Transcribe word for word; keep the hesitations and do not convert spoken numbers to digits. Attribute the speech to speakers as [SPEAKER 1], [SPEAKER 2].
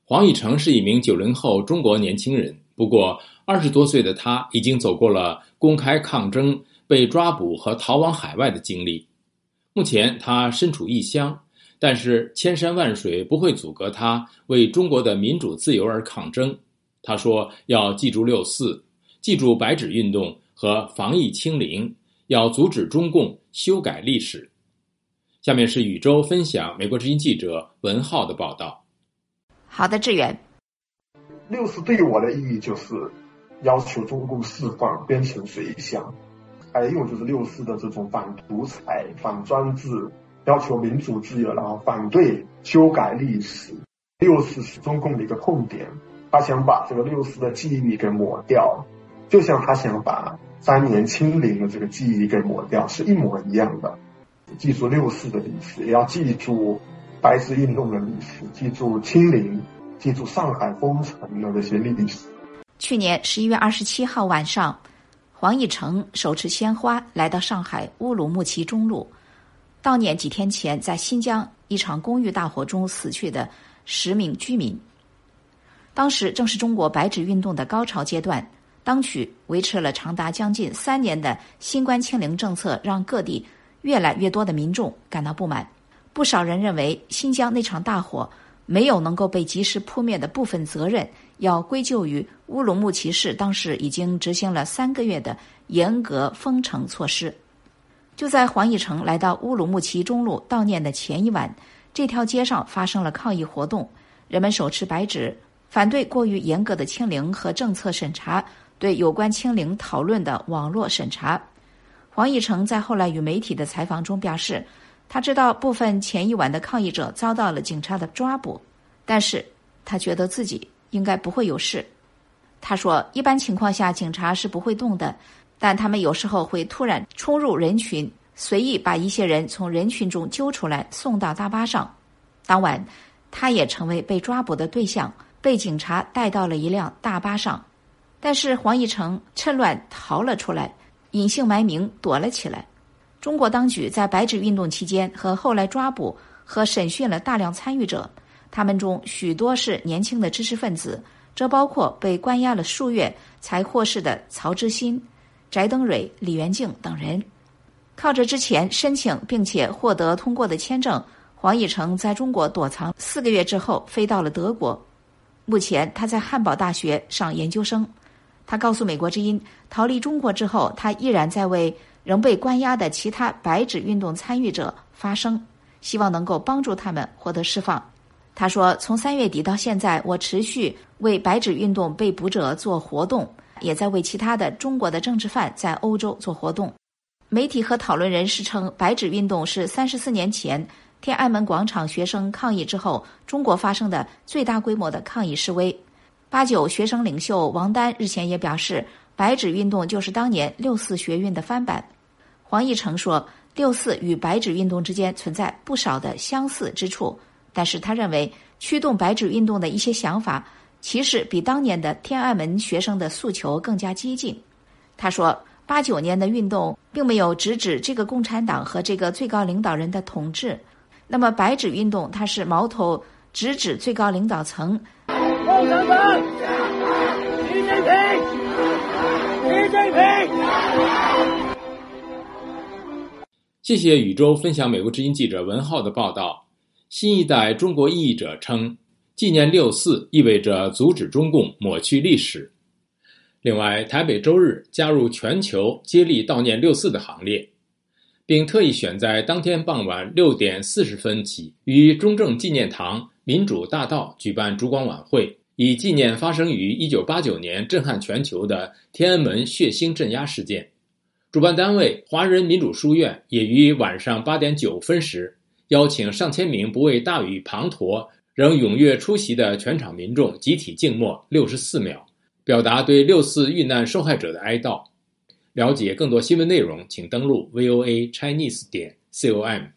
[SPEAKER 1] 黄义成是一名九零后中国年轻人，不过二十多岁的他已经走过了公开抗争、被抓捕和逃往海外的经历。目前他身处异乡，但是千山万水不会阻隔他为中国的民主自由而抗争。他说要记住六四，记住白纸运动和防疫清零，要阻止中共修改历史。下面是宇宙分享美国之音记者文浩的报道。
[SPEAKER 2] 好的，志远。
[SPEAKER 3] 六四对我的意义就是要求中共释放边城水乡，还有就是六四的这种反独裁、反专制，要求民主自由，然后反对修改历史。六四是中共的一个痛点，他想把这个六四的记忆给抹掉，就像他想把三年清零的这个记忆给抹掉，是一模一样的。记住六四的历史，也要记住白纸运动的历史，记住清零，记住上海封城的这些历史。
[SPEAKER 2] 去年十一月二十七号晚上，黄义成手持鲜花来到上海乌鲁木齐中路，悼念几天前在新疆一场公寓大火中死去的十名居民。当时正是中国白纸运动的高潮阶段，当局维持了长达将近三年的新冠清零政策，让各地越来越多的民众感到不满。不少人认为新疆那场大火没有能够被及时扑灭的部分责任要归咎于乌鲁木齐市当时已经执行了三个月的严格封城措施。就在黄义成来到乌鲁木齐中路悼念的前一晚，这条街上发生了抗议活动，人们手持白纸，反对过于严格的清零和政策审查，对有关清零讨论的网络审查。黄义成在后来与媒体的采访中表示，他知道部分前一晚的抗议者遭到了警察的抓捕，但是他觉得自己应该不会有事。他说，一般情况下警察是不会动的，但他们有时候会突然冲入人群，随意把一些人从人群中揪出来送到大巴上。当晚他也成为被抓捕的对象，被警察带到了一辆大巴上。但是黄义成趁乱逃了出来，隐姓埋名躲了起来。中国当局在白纸运动期间和后来抓捕和审讯了大量参与者，他们中许多是年轻的知识分子，这包括被关押了数月才获释的曹之新、翟登蕊、李元敬等人。靠着之前申请并且获得通过的签证，黄义成在中国躲藏四个月之后飞到了德国。目前他在汉堡大学上研究生。他告诉美国之音，逃离中国之后，他依然在为仍被关押的其他白纸运动参与者发声，希望能够帮助他们获得释放。他说，从三月底到现在，我持续为白纸运动被捕者做活动，也在为其他的中国的政治犯在欧洲做活动。媒体和讨论人士称，白纸运动是三十四年前天安门广场学生抗议之后中国发生的最大规模的抗议示威。八九学生领袖王丹日前也表示，白纸运动就是当年六四学运的翻版。黄义成说，六四与白纸运动之间存在不少的相似之处，但是他认为驱动白纸运动的一些想法其实比当年的天安门学生的诉求更加激进。他说，八九年的运动并没有直指这个共产党和这个最高领导人的统治，那么白纸运动它是矛头直指最高领导层。
[SPEAKER 4] 共产党，习近平，习近平。
[SPEAKER 1] 谢谢宇宙分享美国之音记者文浩的报道。新一代中国异议者称，纪念六四意味着阻止中共抹去历史。另外，台北周日加入全球接力悼念六四的行列，并特意选在当天傍晚六点四十分起，于中正纪念堂民主大道举办烛光晚会，以纪念发生于一九八九年震撼全球的天安门血腥镇压事件。主办单位华人民主书院也于晚上八点九分时邀请上千名不畏大雨滂沱仍踊跃出席的全场民众集体静默六十四秒，表达对六四遇难受害者的哀悼。了解更多新闻内容，请登录 V O A Chinese 点 com。